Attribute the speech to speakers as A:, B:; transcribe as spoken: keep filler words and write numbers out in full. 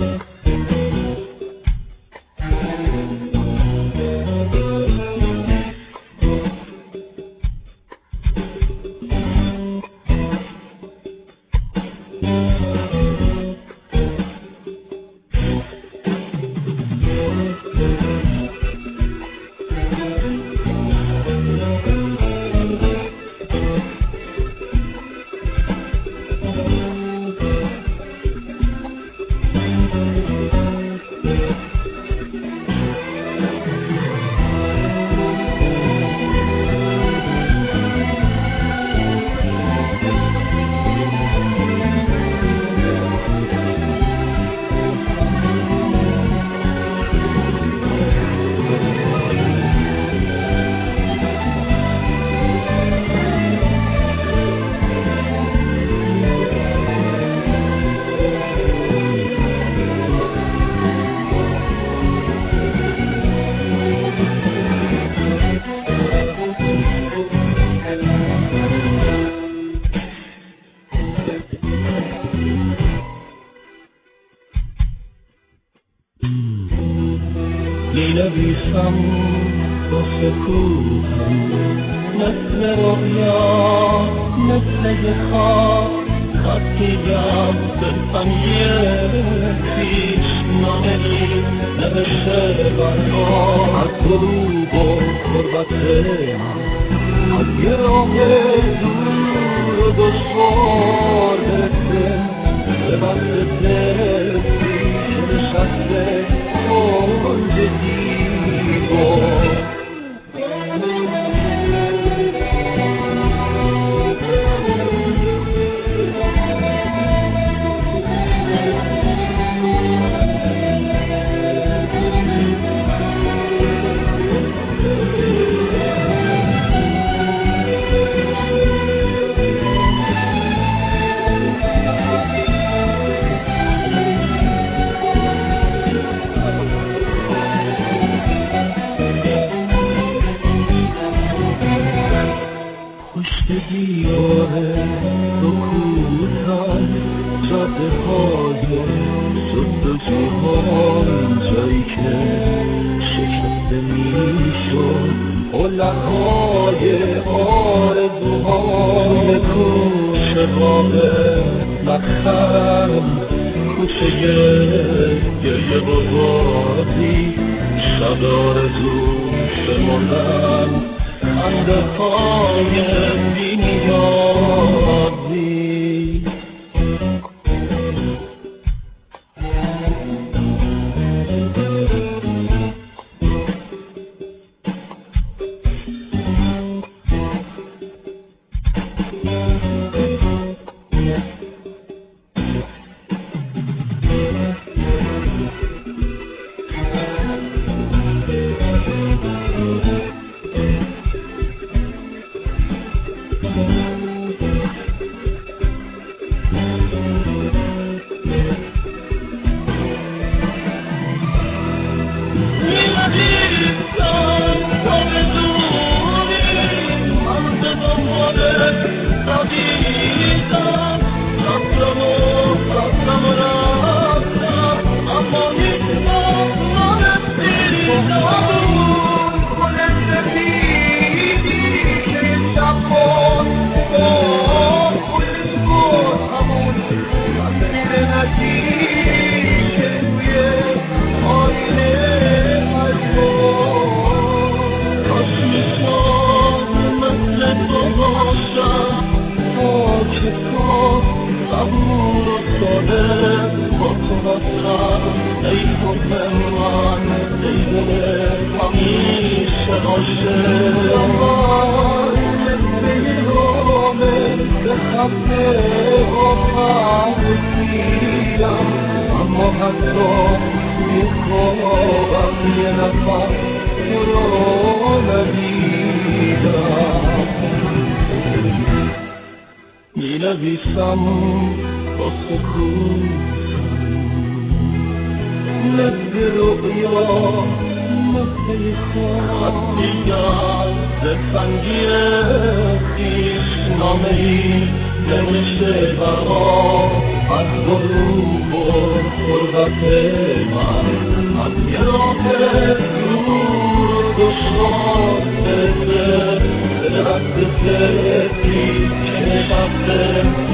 A: مینویسم با سکوتم مثل رویا مثل یه خواب خطیم دلتنگی پیشنامه ای نوشته برها از غروب و غربت من از یه راه دور و دشوار گرفته به بند دل پیش نشسته کنج دیوار پشت دیواره سکوتم جاده های زندگی‌هام جایی که شکسته میشد علق‌های آرزوهام کوچه باغ مدخل کوچه گریه بازی شب آرزو شمردن خنده های بی نیازی اما حتی میخوابم یه نفر تو رو ندیدم مینویسم با سکوتم مثل رؤیا مثل خواب خطیگر دلتنگی خویشنامه‌ای نوشته برام از غروب و غربت من از یه راه دور و دشوار به دست سفری که نشسته